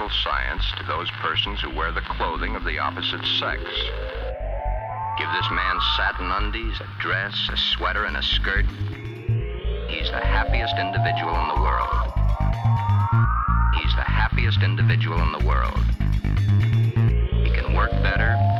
biological science to those persons who wear the clothing of the opposite sex. Give this man satin undies, a dress, a sweater, and a skirt. He's the happiest individual in the world. He's the happiest individual in the world. He can work better,